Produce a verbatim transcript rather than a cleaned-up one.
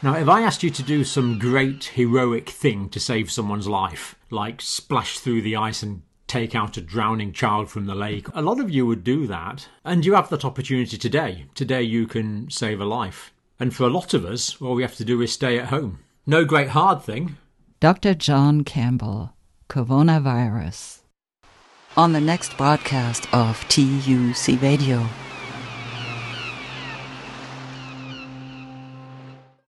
Now, if I asked you to do some great heroic thing to save someone's life, like splash through the ice and take out a drowning child from the lake, a lot of you would do that. And you have that opportunity today. Today you can save a life. And for a lot of us, all we have to do is stay at home. No great hard thing. Doctor John Campbell, Coronavirus. On the next broadcast of T U C Radio.